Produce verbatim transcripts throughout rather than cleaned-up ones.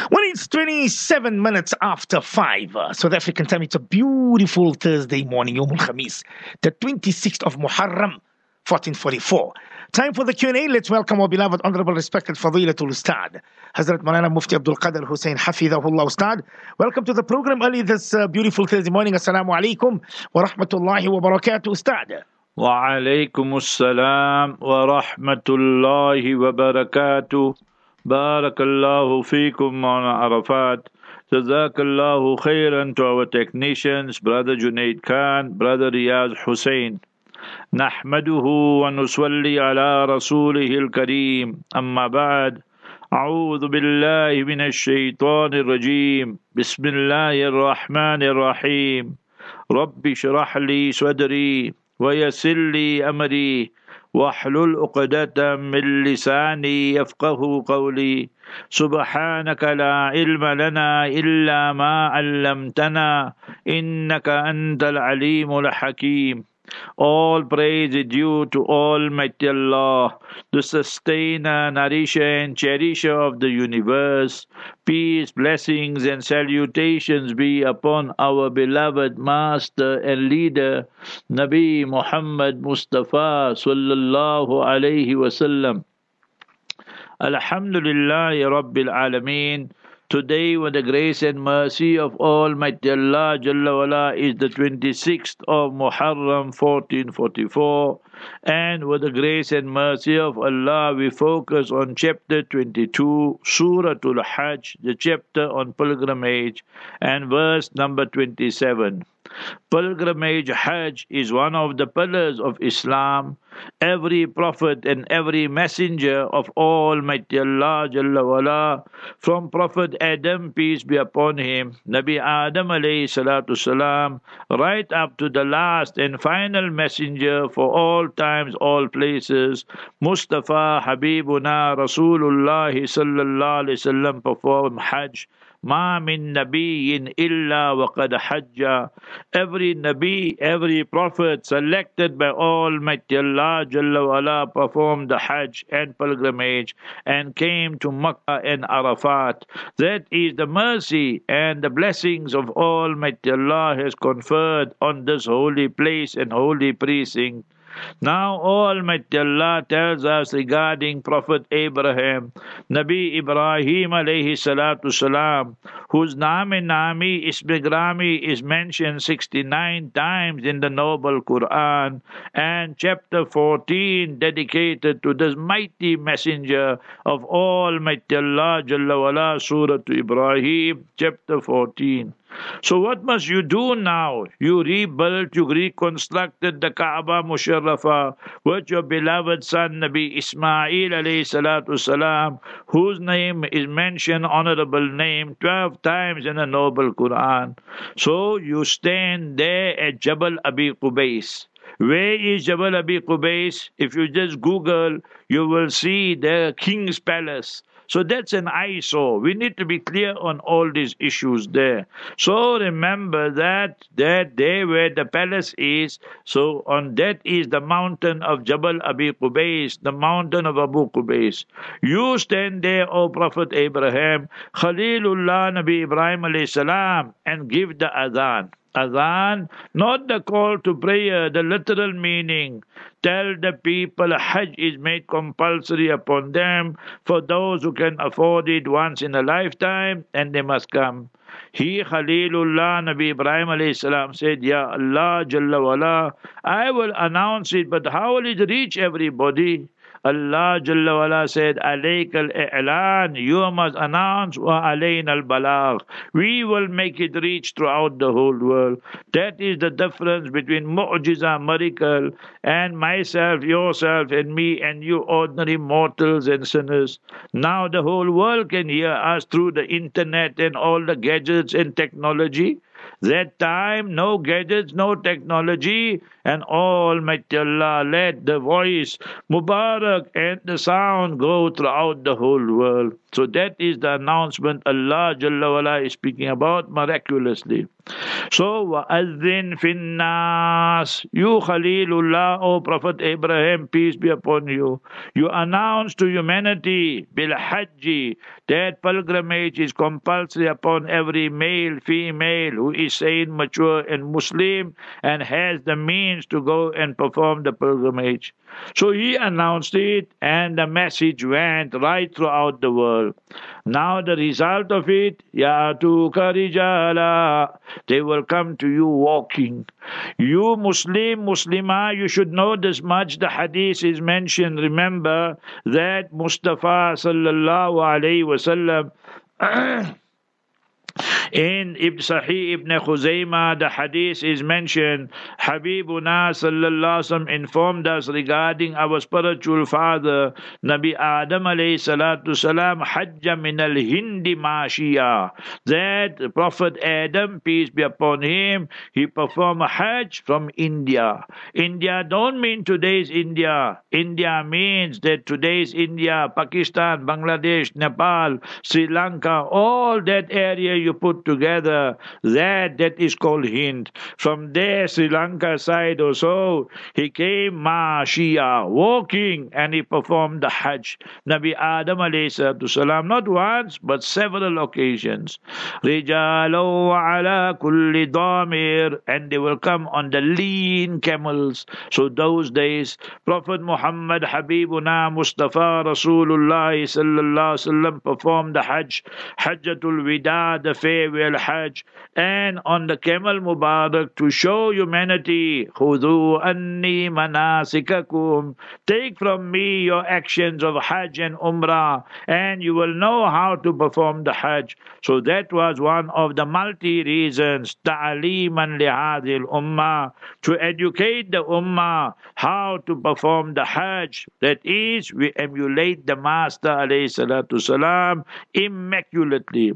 When it's twenty-seven minutes after five, uh, South African time, it's a beautiful Thursday morning, Yom Khamis, the twenty-sixth of Muharram, fourteen forty-four. Time for the Q and A. Let's welcome our beloved, honorable, respected Fadilatul Ustad, Hazrat Maulana Mufti Abdul Qadir Hussain Hafidhahullah Ustad. Welcome to the program early this uh, beautiful Thursday morning. Assalamu alaikum wa rahmatullahi wa barakatuh, Ustad. Wa alaikum assalam wa rahmatullahi wa barakatuh. Barakallahu feekum on Arafat. Jazakallahu khairan to our technicians, Brother Junaid Khan, Brother Riyaz Hussain. Nahmaduhu wa nusalli ala rasulihil kareem. Amma ba'd. أعوذ بالله من الشيطان الرجيم بسم الله الرحمن الرحيم رب اشرح لي صدري ويسر لي أمري واحلل عقدة من لساني يفقه قولي سبحانك لا علم لنا إلا ما علمتنا إنك أنت العليم الحكيم. All praise is due to Almighty Allah, the sustainer, nourisher and cherisher of the universe. Peace, blessings and salutations be upon our beloved master and leader, Nabi Muhammad Mustafa sallallahu alayhi wasallam. Alhamdulillahi Rabbil Alameen. Today, with the grace and mercy of Almighty Allah Jalla wala, is the twenty-sixth of Muharram fourteen forty-four, and with the grace and mercy of Allah, we focus on chapter twenty-two, Suratul Hajj, the chapter on pilgrimage, and verse number twenty-seven. Pilgrimage Hajj is one of the pillars of Islam. Every prophet and every messenger of Almighty Allah Jalla wala, from Prophet Adam, peace be upon him, Nabi Adam alayhi salatu salam, right up to the last and final messenger for all times, all places, Mustafa Habibuna Rasulullah sallallahu alayhi wasallam, perform Hajj. Ma min nabiyyin illa wa qad hajja. Every Nabi, every prophet selected by Almighty Allah Jalla wala performed the Hajj and pilgrimage and came to Makkah and Arafat. That is the mercy and the blessings of Almighty Allah has conferred on this holy place and holy precinct. Now Almighty Allah tells us regarding Prophet Abraham, Nabi Ibrahim alayhi salatu salam, whose Name Nami Ismi Grami is mentioned sixty-nine times in the Noble Quran, and chapter fourteen dedicated to this mighty messenger of Almighty Allah Jalla wala, Surah to Ibrahim, chapter fourteen. So what must you do now? You rebuilt, you reconstructed the Kaaba Musharrafa with your beloved son Nabi Ismail alayhi salatu salam, whose name is mentioned, honorable name, twelve times in the Noble Quran. So you stand there at Jabal Abi Qubais. Where is Jabal Abi Qubais? If you just Google, you will see the king's palace. So that's an eyesore. We need to be clear on all these issues there. So remember that that there where the palace is, so on that is the mountain of Jabal Abi Qubais, the mountain of Abu Qubais. You stand there, O Prophet Abraham, Khalilullah Nabi Ibrahim alayhi salam, and give the adhan. Adhan, not the call to prayer, the literal meaning. Tell the people Hajj is made compulsory upon them for those who can afford it once in a lifetime, and they must come. He, Khalilullah Nabi Ibrahim alayhi salam, said, Ya Allah Jalla wala, I will announce it, but how will it reach everybody? Allah Jalla wala said, Alayk al-i'lan, you must announce, wa alayna al-balagh. We will make it reach throughout the whole world. That is the difference between mu'jiza, miracle, and myself, yourself, and me, and you ordinary mortals and sinners. Now the whole world can hear us through the internet and all the gadgets and technology. That time, no gadgets, no technology, and Almighty Allah let the voice, Mubarak, and the sound go throughout the whole world. So that is the announcement Allah Jalla wala is speaking about miraculously. So, وَأَذِّن فِي النَّاسِ, you Khalilullah, O Prophet Abraham, peace be upon you, you announce to humanity, bil hajji, that pilgrimage is compulsory upon every male, female who is sane, mature, and Muslim, and has the means to go and perform the pilgrimage. So he announced it, and the message went right throughout the world. Now the result of it, Ya'tuka rijala, they will come to you walking. You Muslim, Muslimah, you should know this much. The hadith is mentioned. Remember that Mustafa sallallahu alayhi wasallam in Ibn Sahih Ibn Khuzaymah, the hadith is mentioned. Habibuna sallallahu alaihi wasallam informed us regarding our spiritual father, Nabi Adam alayhi salatu salam, hajja min al-hindi mashiya. That Prophet Adam, peace be upon him, he performed a hajj from India. India don't mean today's India. India means that today's India, Pakistan, Bangladesh, Nepal, Sri Lanka, all that area you put together, that that is called Hind. From there, Sri Lanka side or so, he came Mashia, walking, and he performed the Hajj. Nabi Adam alayhi salatu salam, not once, but several occasions. Rijalo ala kulli damir, and they will come on the lean camels. So those days, Prophet Muhammad Habibuna Mustafa Rasulullah sallallahu alaihi wasallam performed the Hajj, Hajjatul Wida, the farewell Hajj, and on the camel Mubarak to show humanity, Khudhu anni manasikakum, take from me your actions of Hajj and Umrah, and you will know how to perform the Hajj. So that was one of the multi reasons, ta'aliman lihadil ummah, to educate the ummah how to perform the Hajj. That is, we emulate the Master alayhi salatu salam immaculately.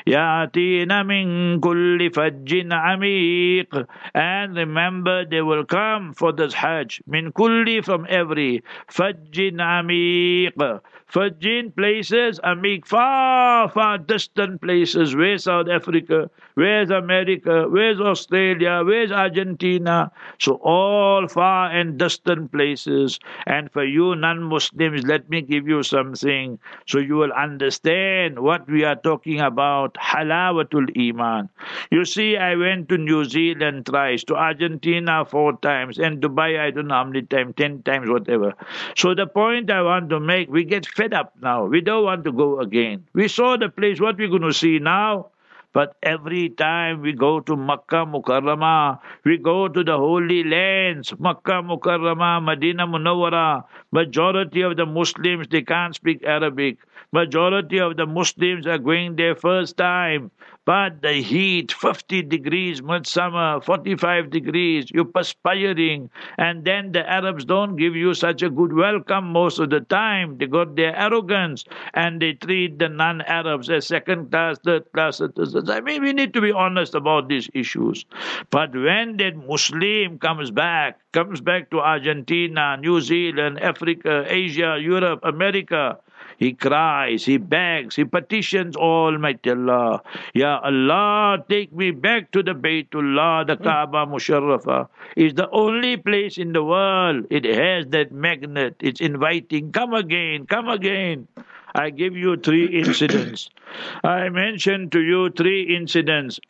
Yatina min kulli fajjin amiq, and remember they will come for this Hajj, min kulli, from every, fajjin amiq, fajjin places, amiq, far far distant places. Where's South Africa, where's America, where's Australia, where's Argentina? So all far and distant places. And for you non-Muslims, let me give you something so you will understand what we are talking about, halawatul iman. You see, I went to New Zealand thrice, to Argentina four times, and Dubai I don't know how many times, ten times, whatever. So the point I want to make, we get fed up now. We don't want to go again. We saw the place, what we're going to see now. But every time we go to Makkah Mukarramah, we go to the Holy Lands, Makkah Mukarramah, Medina Munawwara, majority of the Muslims, they can't speak Arabic. Majority of the Muslims are going there first time. But the heat, fifty degrees midsummer, forty-five degrees, you're perspiring. And then the Arabs don't give you such a good welcome most of the time. They got their arrogance and they treat the non-Arabs as second class, third class citizens. I mean, we need to be honest about these issues. But when that Muslim comes back, comes back to Argentina, New Zealand, Africa, Asia, Europe, America, he cries, he begs, he petitions Almighty Allah. Ya Allah, take me back to the Baytullah, the Kaaba Musharrafa. It's the only place in the world. It has that magnet. It's inviting. Come again, come again. I give you three incidents. I mentioned to you three incidents.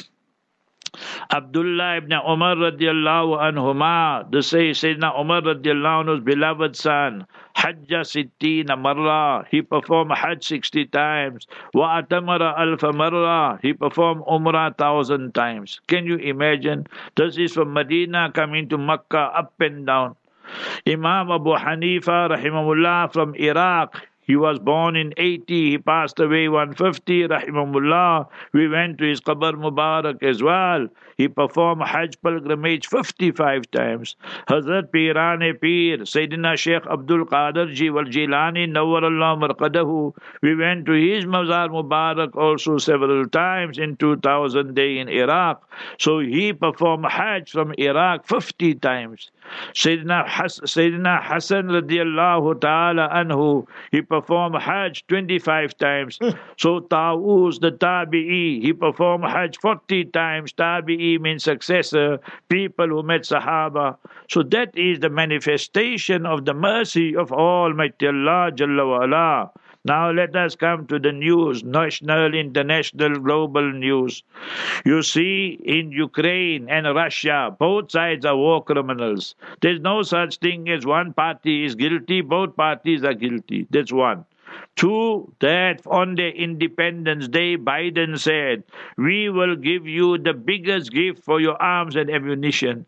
Abdullah ibn Umar radiallahu anhuma, the say Sayyidina Umar radiallahu anhu's beloved son, Hajja sittina marra, he performed Hajj sixty times. Wa atamara alfa marra, he performed Umrah thousand times. Can you imagine? This is from Medina coming to Makkah, up and down. Imam Abu Hanifa rahimahullah from Iraq, he was born in eighty, he passed away one fifty, rahimahullah. We went to his Qabr Mubarak as well. He performed Hajj pilgrimage fifty-five times. Hazrat Pirane Pir, Sayyidina Sheikh Abdul Qadir Ji wal Jilani, Nawwarallah Marqadahu. We went to his Mazar Mubarak also several times in two thousand day in Iraq. So he performed Hajj from Iraq fifty times. Sayyidina, Has- Sayyidina Hassan radiallahu ta'ala anhu, he performed Hajj twenty-five times. So Tawus, the Tabi'i, he performed Hajj forty times. Tabi'i means successor, people who met Sahaba. So that is the manifestation of the mercy of Almighty Allah Jalla wa Ala. Now let us come to the news, national, international, global news. You see, in Ukraine and Russia, both sides are war criminals. There's no such thing as one party is guilty, both parties are guilty. That's one. Two, that on their Independence Day, Biden said, we will give you the biggest gift for your arms and ammunition.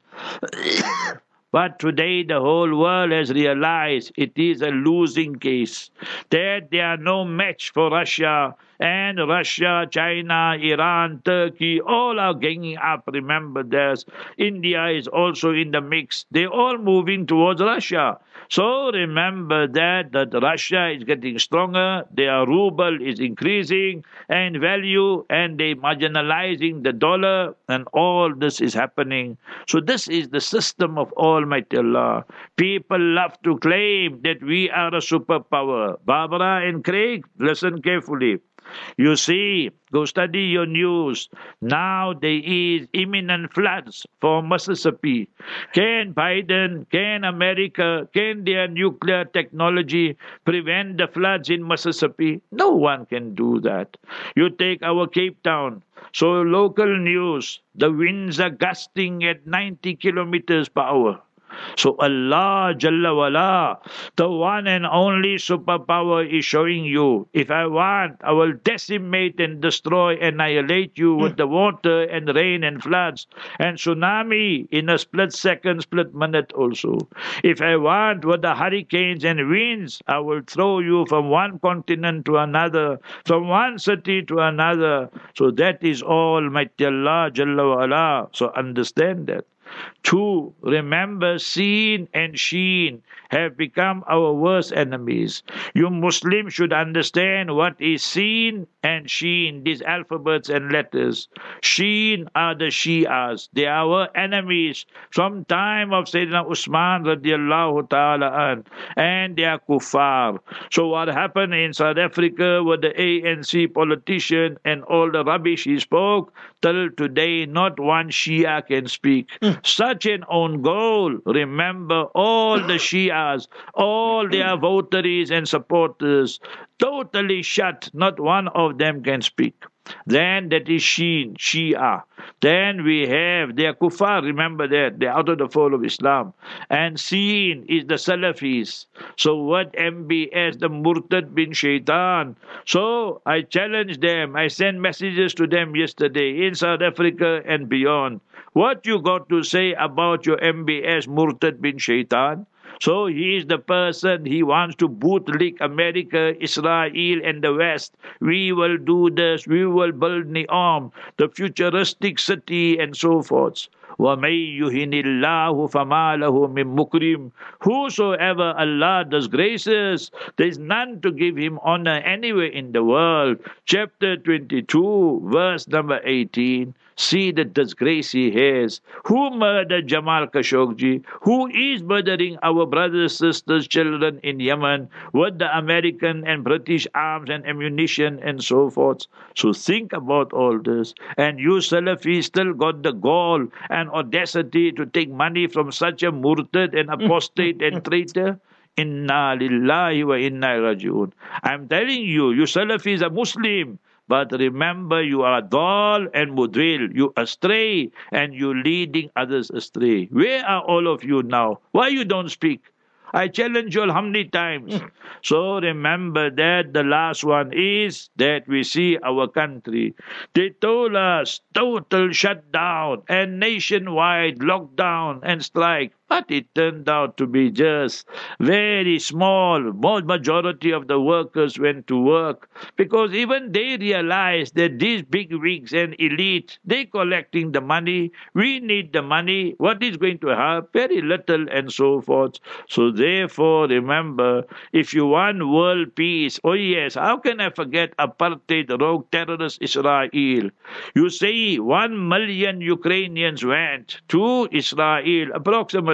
But today the whole world has realized it is a losing case, that there are no match for Russia, and Russia, China, Iran, Turkey, all are ganging up. Remember this. India is also in the mix. They're all moving towards Russia. So remember that, that Russia is getting stronger, their ruble is increasing in value, and they marginalizing the dollar, and all this is happening. So this is the system of Almighty Allah. People love to claim that we are a superpower. Barbara and Craig, listen carefully. You see, go study your news. Now there is imminent floods for Mississippi. Can Biden, can America, can their nuclear technology prevent the floods in Mississippi? No one can do that. You take our Cape Town. So local news, the winds are gusting at ninety kilometers per hour. So Allah Jalla wala, the one and only superpower, is showing you, if I want, I will decimate and destroy, annihilate you with the water and rain and floods and tsunami in a split second, split minute also. If I want, with the hurricanes and winds, I will throw you from one continent to another, from one city to another. So that is Almighty Allah Jalla wala. So understand that. Two, remember, Seen and Sheen have become our worst enemies. You Muslims should understand what is Seen and Sheen, these alphabets and letters. Sheen are the Shias. They are our enemies from time of Sayyidina Usman radiallahu ta'ala an, and they are kuffar. So what happened in South Africa with the A N C politician and all the rubbish he spoke, till today not one Shia can speak. Such an own goal. Remember, all the Shias, all their votaries and supporters, totally shut. Not one of them can speak. Then that is Sheen, Shia. Then we have their kuffar, remember that, they're out of the fold of Islam. And Seen is the Salafis. So what M B S, the Murtad bin Shaitan. So I challenge them, I sent messages to them yesterday in South Africa and beyond. What you got to say about your M B S Murtad bin Shaitan? So he is the person, he wants to bootlick America, Israel, and the West. We will do this, we will build Neom, the futuristic city, and so forth. وَمَن يُهِنِ اللَّهُ فَمَا لَهُ مِن مُكْرِمٍ. Whosoever Allah does graces, there is none to give him honor anywhere in the world. Chapter twenty-two, verse number eighteen. See the disgrace he has. Who murdered Jamal Khashoggi? Who is murdering our brothers, sisters, children in Yemen with the American and British arms and ammunition and so forth? So think about all this. And you Salafis still got the gall and audacity to take money from such a murtad and apostate and traitor? Inna lillahi wa inna raji'un. I'm telling you, you Salafis are Muslim. But remember, you are dal and mudril. You astray, and you leading others astray. Where are all of you now? Why you don't speak? I challenge you all how many times? So remember that the last one is that we see our country. They told us total shutdown and nationwide lockdown and strike. But it turned out to be just very small. Most majority of the workers went to work because even they realized that these big wigs and elite, they collecting the money. We need the money. What is going to help? Very little and so forth. So therefore, remember, if you want world peace, oh yes, how can I forget apartheid, rogue terrorist Israel? You say one million Ukrainians went to Israel, approximately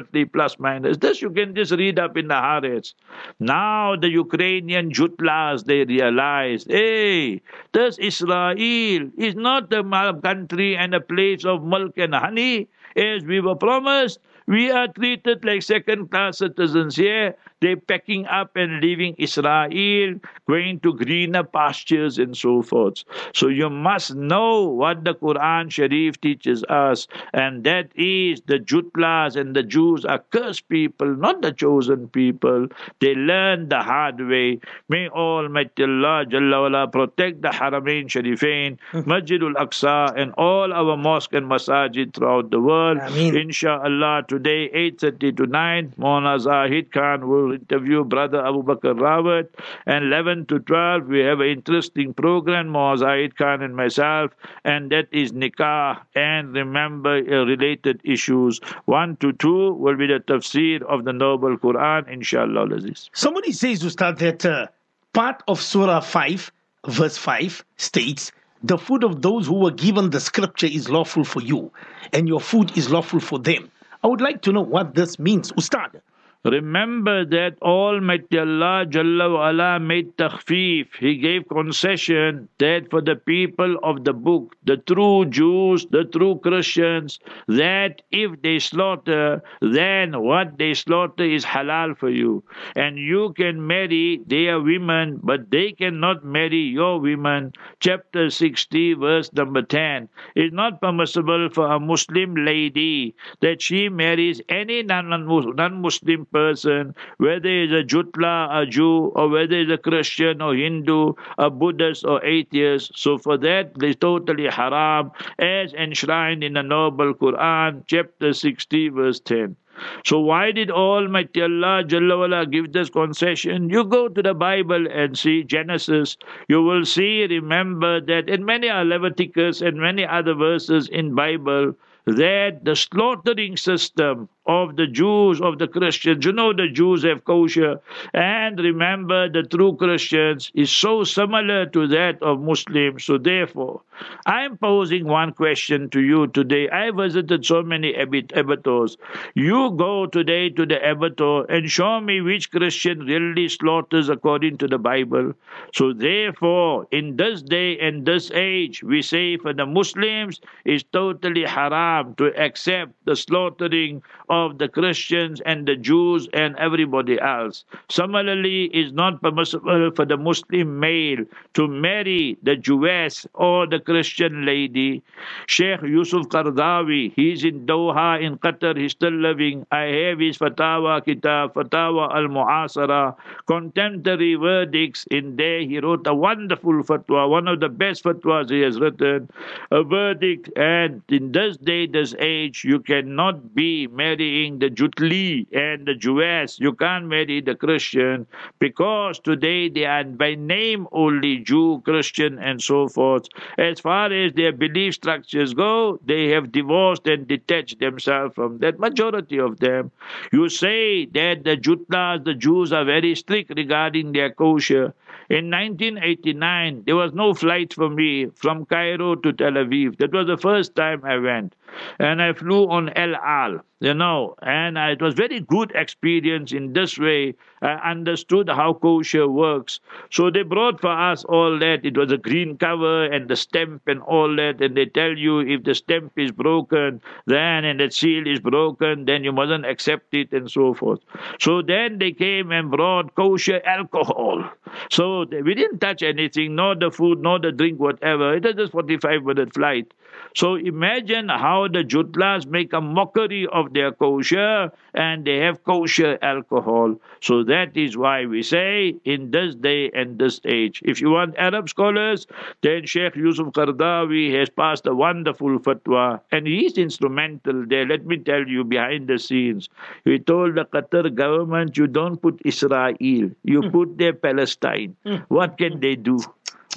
approximately plus minus. This you can just read up in the Haaretz. Now the Ukrainian Jutlas, they realized, hey, this Israel is not a country and a place of milk and honey, as we were promised. We are treated like second-class citizens here. They're packing up and leaving Israel, going to greener pastures and so forth. So you must know what the Quran Sharif teaches us, and that is the Jutlas and the Jews are cursed people, not the chosen people. They learn the hard way. May Almighty Allah Jalla wala protect the Haramain Sharifain, Masjidul Aqsa, and all our mosque and masajid throughout the world. Ameen. Inshallah, today, eight thirty to nine, Mona Zahid Khan will interview Brother Abu Bakr Rawat, and eleven to twelve, we have an interesting program, Mona Zahid Khan and myself, and that is Nikah, and remember uh, related issues. one to two will be the tafsir of the Noble Quran, Inshallah. Aziz. Somebody says, Ustad, that uh, part of Surah five, verse five states, the food of those who were given the scripture is lawful for you, and your food is lawful for them. I would like to know what this means, Ustad. Remember that Almighty Allah Jalla wa ala made takhfif. He gave concession that for the people of the book, the true Jews, the true Christians, that if they slaughter, then what they slaughter is halal for you. And you can marry their women, but they cannot marry your women. Chapter sixty, verse number ten. It's not permissible for a Muslim lady that she marries any non-Muslim person, whether it's a Jutla, a Jew, or whether it's a Christian or Hindu, a Buddhist or atheist. So for that, it's totally haram, as enshrined in the Noble Quran, chapter sixty, verse ten. So why did Almighty Allah Jalla wala give this concession? You go to the Bible and see Genesis. You will see, remember that in many Leviticus and many other verses in Bible, that the slaughtering system of the Jews, of the Christians, you know the Jews have kosher, and remember the true Christians is so similar to that of Muslims. So therefore, I'm posing one question to you today. I visited so many abattoirs. You go today to the abattoir and show me which Christian really slaughters according to the Bible. So therefore, in this day and this age, we say for the Muslims, it's totally haram to accept the slaughtering of the Christians and the Jews and everybody else. Similarly, it's not permissible for the Muslim male to marry the Jewess or the Christian lady. Sheikh Yusuf Qardawi, he's in Doha in Qatar, he's still living. I have his Fatawa Kitab, Fatawa al-Mu'asara, contemporary verdicts. In there, he wrote a wonderful fatwa, one of the best fatwas he has written, a verdict. And in this day, this age, you cannot be marrying the Jutli and the Jewess. You can't marry the Christian, because today they are by name only Jew, Christian, and so forth. As far as their belief structures go, they have divorced and detached themselves from that. Majority of them. You say that the Jutlas, the Jews, are very strict regarding their kosher. In nineteen eighty-nine, there was no flight for me from Cairo to Tel Aviv. That was the first time I went. And I flew on El Al, you know, and it was very good experience in this way. I understood how kosher works. So they brought for us all that. It was a green cover and the stamp and all that. And they tell you if the stamp is broken, then and the seal is broken, then you mustn't accept it and so forth. So then they came and brought kosher alcohol. So we didn't touch anything, nor the food, nor the drink, whatever. It was just forty-five minute flight. So imagine how the Jutlas make a mockery of their kosher, and they have kosher alcohol. So that is why we say, in this day and this age. If you want Arab scholars, then Sheikh Yusuf Qardawi has passed a wonderful fatwa, and he is instrumental there. Let me tell you, behind the scenes, he told the Qatar government, you don't put Israel, you put there Palestine. What can they do?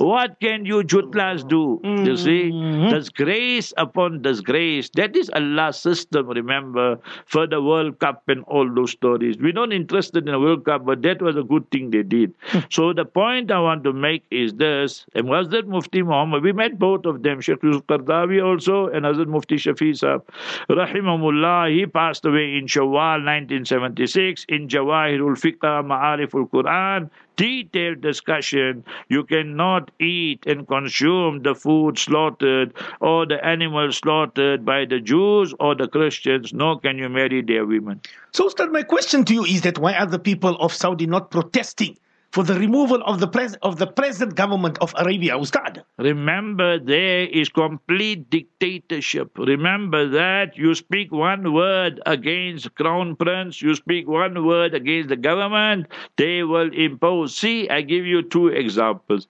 What can you jutlas do? You see? Disgrace upon disgrace. That is Allah's system, remember, for the World Cup and all those stories. We're not interested in the World Cup, but that was a good thing they did. So the point I want to make is this. And was that Mufti Muhammad? We met both of them, Sheikh Yusuf Qardawi also, and Hazrat Mufti Shafi Sahab. Rahimahullah, he passed away in Shawwal nineteen seventy-six in Jawahirul Fiqh, Ma'ariful Quran. Detailed discussion. You cannot eat and consume the food slaughtered or the animals slaughtered by the Jews or the Christians, nor can you marry their women. So, Ustad, my question to you is that why are the people of Saudi not protesting for the removal of the pres- of the present government of Arabia, Ustad? Remember, there is complete dictatorship. Remember that you speak one word against Crown Prince, you speak one word against the government, they will impose. See, I give you two examples.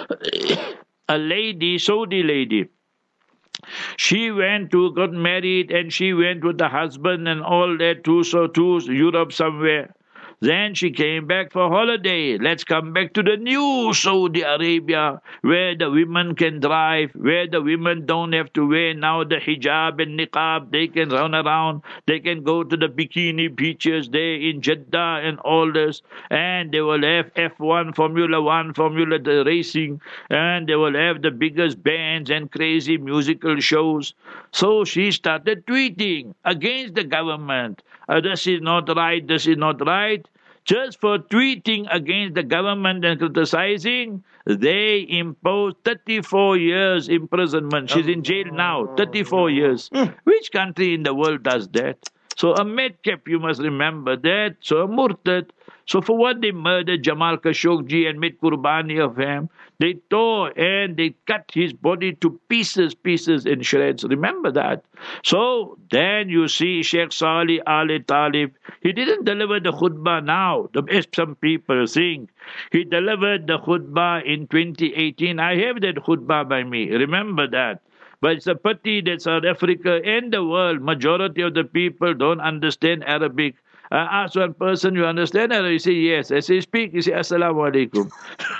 A lady, Saudi lady, she went to, got married, and she went with the husband and all that to, so to Europe somewhere. Then she came back for holiday. Let's come back to the new Saudi Arabia, where the women can drive, where the women don't have to wear now the hijab and niqab. They can run around. They can go to the bikini beaches there in Jeddah and all this. And they will have F one, Formula One, Formula the racing. And they will have the biggest bands and crazy musical shows. So she started tweeting against the government. Uh, this is not right, this is not right. Just for tweeting against the government and criticizing, they imposed thirty-four years imprisonment. She's in jail now, thirty-four years. Which country in the world does that? So a madcap, you must remember that. So a murtad. So for what they murdered Jamal Khashoggi and made qurbani of him, they tore and they cut his body to pieces, pieces in shreds. Remember that. So then you see Sheikh Salih Ali Talib, he didn't deliver the khutbah now, as some people think. He delivered the khutbah in twenty eighteen. I have that khutbah by me. Remember that. But it's a pity that South Africa and the world, majority of the people don't understand Arabic. I ask one person, you understand Arabic? He say, yes. I say, speak. He say, Assalamu alaikum.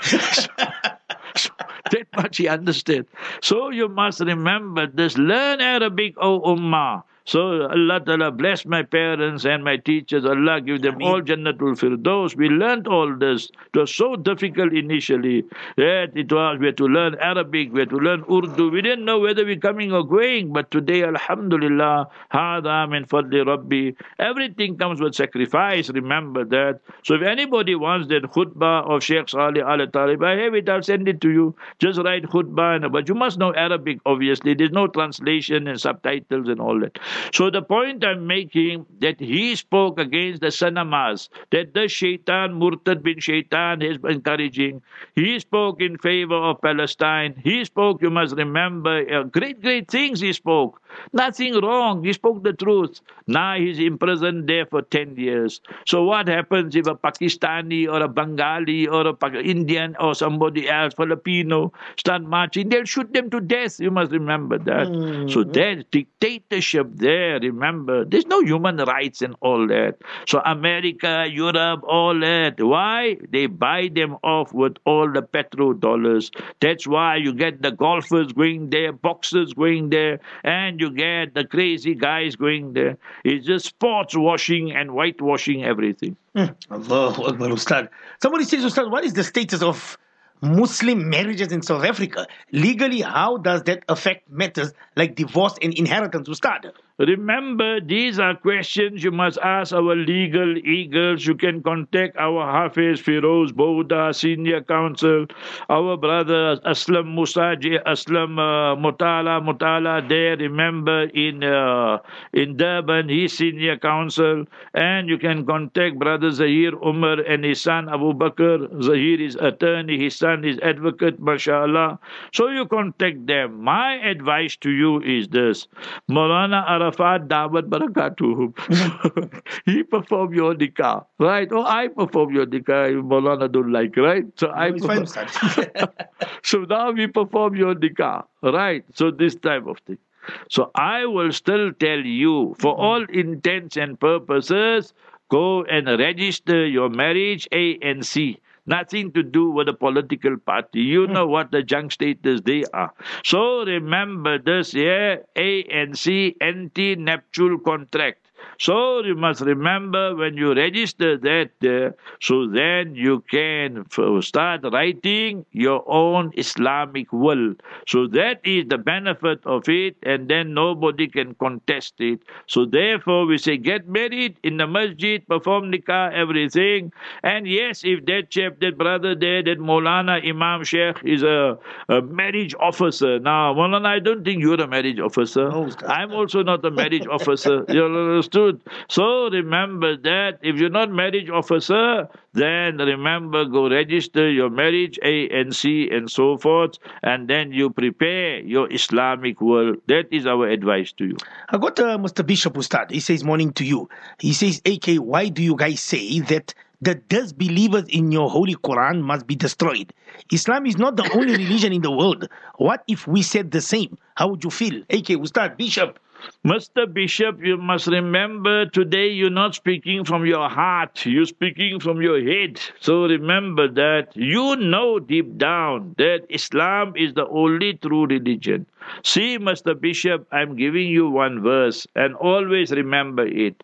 So, that much he understands. So you must remember this. Learn Arabic, O Ummah. So Allah Ta'ala bless my parents and my teachers. Allah give them all Jannatul Firdaus. We learned all this. It was so difficult initially. That it was, we had to learn Arabic, we had to learn Urdu. We didn't know whether we're coming or going. But today, Alhamdulillah, Hada min fadli Rabbi. Everything comes with sacrifice. Remember that. So if anybody wants that khutbah of Sheikh Salih Al Talib, I have it, I'll send it to you. Just write khutbah. But you must know Arabic, obviously. There's no translation and subtitles and all that. So the point I'm making, that he spoke against the sanamas, that the shaitan, Murtad bin Shaitan, is encouraging. He spoke in favor of Palestine. He spoke, you must remember, uh, great, great things he spoke. Nothing wrong. He spoke the truth. Now he's imprisoned there for ten years. So what happens if a Pakistani or a Bengali or a Indian or somebody else, Filipino, start marching? They'll shoot them to death. You must remember that. Mm-hmm. So there's dictatorship there. Remember, there's no human rights and all that. So America, Europe, all that. Why? They buy them off with all the petrodollars. That's why you get the golfers going there, boxers going there, and you get the crazy guys going there. It's just sports washing and whitewashing everything. Mm. Allahu Akbar, Ustad. Somebody says, Ustad, what is the status of Muslim marriages in South Africa? Legally, how does that affect matters like divorce and inheritance, Ustad? Remember, these are questions you must ask our legal eagles. You can contact our Hafiz Firoz Bouda, Senior Counsel, our brother Aslam Musaji, Aslam uh, Mutala, Mutala there, remember, in uh, in Durban, he's Senior Counsel. And you can contact brother Zahir Umar and his son Abu Bakr. Zahir is attorney, his son is advocate, mashallah. So you contact them. My advice to you is this. Maulana Arafat Dawat Barakatuhum. He performed your nikah, right? Oh, I perform your nikah. Maulana don't like, right? So I perform. So now we perform your nikah, right? So this type of thing. So I will still tell you, for all intents and purposes, go and register your marriage, A and C. Nothing to do with the political party. You know what the junk status they are. So remember this here, A N C, anti-nuptial contract. So you must remember when you register that, uh, so then you can f- start writing your own Islamic will. So that is the benefit of it, and then nobody can contest it. So therefore we say get married in the masjid, perform nikah, everything. And yes, if that chap, that brother there, that Maulana Imam Sheikh is a, a marriage officer. Now, Maulana, I don't think you're a marriage officer. No, Ustaz. I'm also not a marriage officer. You understood? So remember that if you're not marriage officer, then remember go register your marriage, A N C and so forth, and then you prepare your Islamic world. That is our advice to you. I got uh, Mister Bishop Ustad. He says, morning to you. He says, A K, why do you guys say that the disbelievers in your holy Quran must be destroyed? Islam is not the only religion in the world. What if we said the same? How would you feel? A K, Ustad, Bishop. Mister Bishop, you must remember today you're not speaking from your heart, you're speaking from your head. So remember that you know deep down that Islam is the only true religion. See, Mister Bishop, I'm giving you one verse and always remember it.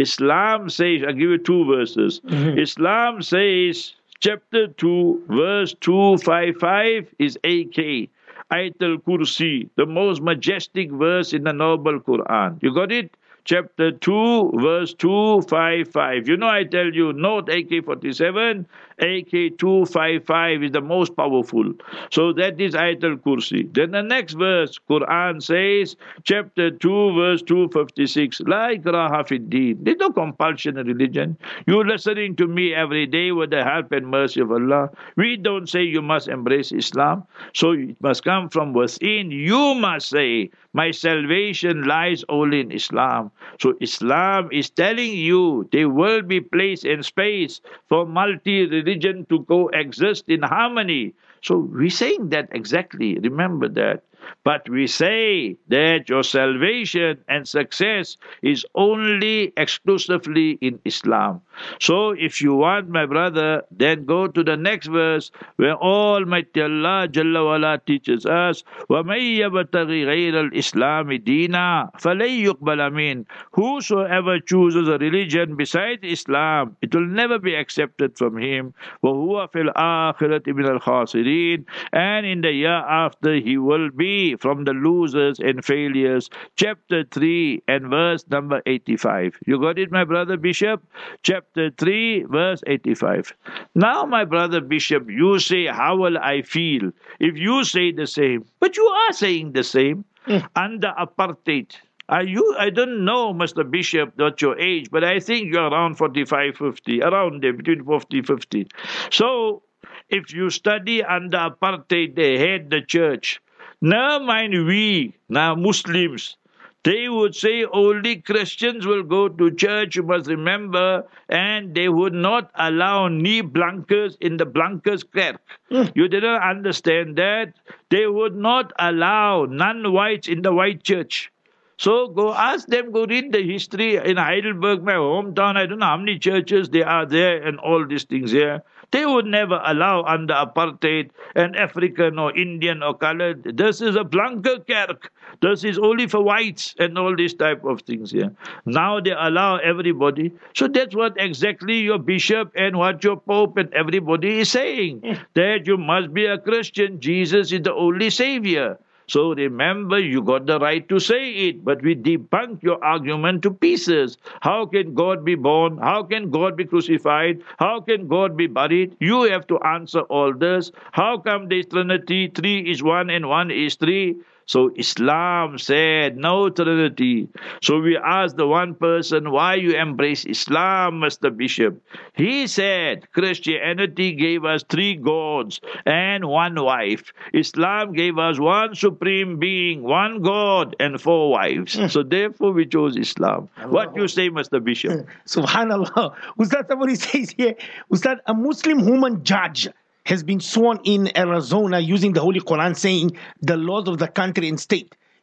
Islam says, I'll give you two verses. Mm-hmm. Islam says, chapter two, verse two fifty-five is A K. Ayatul Kursi, the most majestic verse in the noble Quran. You got it? Chapter two, verse two fifty-five. You know, I tell you, note A K forty-seven, A K two fifty-five is the most powerful. So that is Ayatul Kursi. Then the next verse, Quran says, chapter two, verse two fifty-six, La ikraha fid deen. There's no compulsion in religion. You're listening to me every day with the help and mercy of Allah. We don't say you must embrace Islam. So it must come from within. You must say, my salvation lies only in Islam. So Islam is telling you there will be place and space for multi-religion to coexist in harmony. So we're saying that exactly. Remember that. But we say that your salvation and success is only exclusively in Islam. So if you want, my brother, then go to the next verse where Almighty Allah Jalla wala teaches us, وَمَن يَبْتَغِ غَيْرَ الْإِسْلَامِ دِينًا فَلَن يُقْبَلَ مِنْهُ. Whosoever chooses a religion besides Islam, it will never be accepted from him. وَهُوَ فِي الْآخِرَةِ مِنَ الْخَاسِرِينَ. And in the year after, he will be from the losers and failures. Chapter three and verse number eighty-five. You got it, my brother Bishop? Chapter three, verse eighty-five. Now, my brother Bishop, you say, how will I feel if you say the same? But you are saying the same. Mm. Under apartheid. Are you, I don't know, Mister Bishop, not your age, but I think you're around forty-five, fifty, around there, between forty, fifty. So, if you study under apartheid, they had the church. Now mind we, now Muslims, they would say only Christians will go to church, you must remember, and they would not allow knee blankers in the blankers kerk. Mm. You didn't understand that? They would not allow non-whites in the white church. So go ask them, go read the history in Heidelberg, my hometown. I don't know how many churches there are there and all these things here. They would never allow under apartheid an African or Indian or colored. This is a blanke kerk. This is only for whites and all these type of things here. Now they allow everybody. So that's what exactly your bishop and what your pope and everybody is saying. That you must be a Christian. Jesus is the only savior. So remember, you got the right to say it, but we debunk your argument to pieces. How can God be born? How can God be crucified? How can God be buried? You have to answer all this. How come there's Trinity? Three is one and one is three. So Islam said no Trinity. So we asked the one person, why you embrace Islam, Mister Bishop? He said Christianity gave us three gods and one wife. Islam gave us one supreme being, one God and four wives. Mm. So therefore we chose Islam. Allah. What you say, Mister Bishop? Subhanallah. Ustad, somebody says here, Ustad, a Muslim woman judge has been sworn in Arizona using the Holy Quran, saying the laws of the country and state.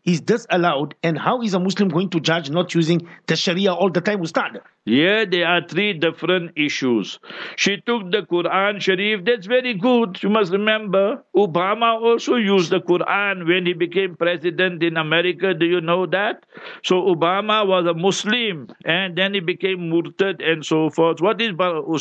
is this allowed, and how is a Muslim going to judge not using the Sharia all the time, Ustad? Here there are three different issues. She took the Quran Sharif, that's very good. You must remember, Obama also used the Quran when he became president in America. Do you know that? So Obama was a Muslim, and then he became murtad and so forth. What is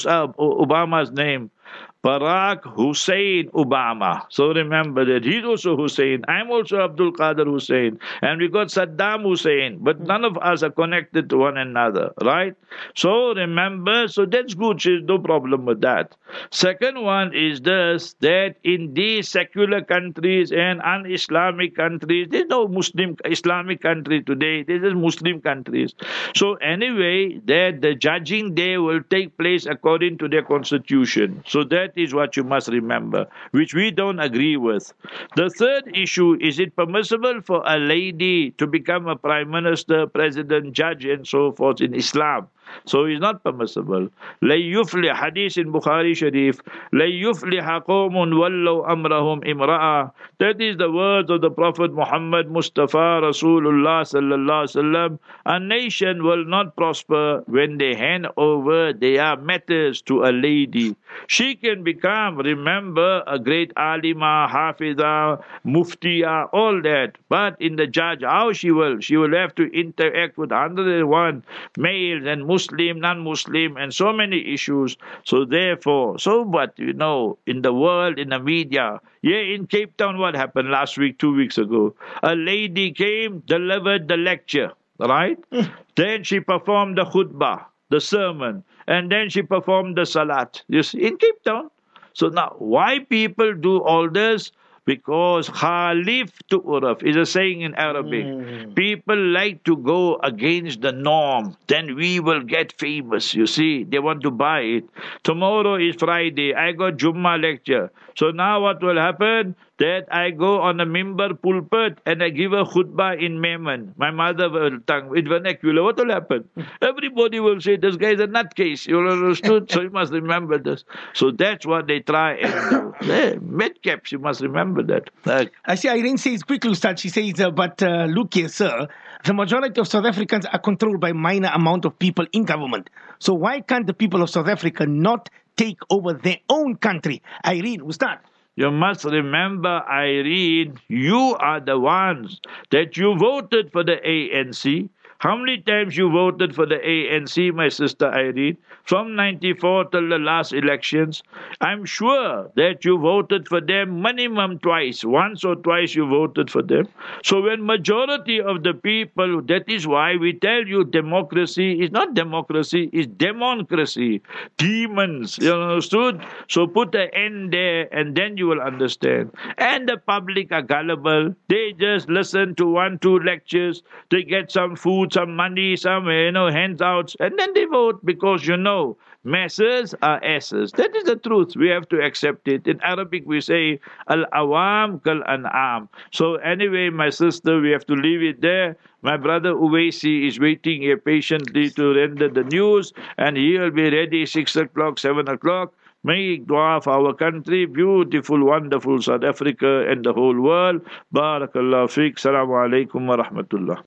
Obama's name? Barack Hussein Obama. So remember that he's also Hussein. I'm also Abdul Qadir Hussein. And we got Saddam Hussein. But none of us are connected to one another, right? So remember, so that's good. There's no problem with that. Second one is this, that in these secular countries and un-Islamic countries, there's no Muslim Islamic country today. There's just Muslim countries. So anyway, that the judging day will take place according to their constitution. So that is what you must remember, which we don't agree with. The third issue, is it permissible for a lady to become a prime minister, president, judge, and so forth in Islam? So it's not permissible. لَن يُفْلِحَ Hadith in Bukhari Sharif. لَن يُفْلِحَ قَوْمٌ وَلَّوْا أَمْرَهُمْ إِمْرَأً. That is the words of the Prophet Muhammad Mustafa Rasulullah sallallahu alaihi wasallam. A nation will not prosper when they hand over their matters to a lady. She can become, remember, a great alima, hafiza, muftiya, all that. But in the judge, how she will? She will have to interact with one hundred and one males and Muslim, non-Muslim, and so many issues. So therefore, so but you know, in the world, in the media, yeah, in Cape Town, what happened last week, two weeks ago? A lady came, delivered the lecture, right? Then she performed the khutbah, the sermon, and then she performed the salat. You see, in Cape Town. So now, why people do all this? Because Khalif tu'raf is a saying in Arabic. Mm. People like to go against the norm. Then we will get famous. You see, they want to buy it. Tomorrow is Friday. I got Jummah lecture. So now what will happen? That I go on a mimbar pulpit and I give a khutbah in Memon. My mother will tongue with vernacular. What will happen? Everybody will say, this guy is a nutcase. You understood? So you must remember this. So that's what they try and do. Yeah, Medcaps, you must remember that. Uh, I see Irene says quickly, Ustad. She says, uh, but uh, look here, sir. The majority of South Africans are controlled by minor amount of people in government. So why can't the people of South Africa not take over their own country? Irene, Ustad. You must remember, Irene, you are the ones that you voted for the A N C. How many times you voted for the A N C, my sister Irene? From ninety-four till the last elections. I'm sure that you voted for them minimum twice. Once or twice you voted for them. So when majority of the people, that is why we tell you democracy is not democracy, it's democracy. Demons, you understood? So put an end there and then you will understand. And the public are gullible. They just listen to one, two lectures. They get some food, some money, some, you know, handouts, and then they vote because, you know, masses are asses. That is the truth. We have to accept it. In Arabic, we say, Al-awam kal-an'am. So anyway, my sister, we have to leave it there. My brother Uwaisi is waiting here patiently to render the news, and he will be ready six o'clock, seven o'clock. Make dua for our country, beautiful, wonderful South Africa and the whole world. Barakallahu feek. Assalamu alaikum wa rahmatullah.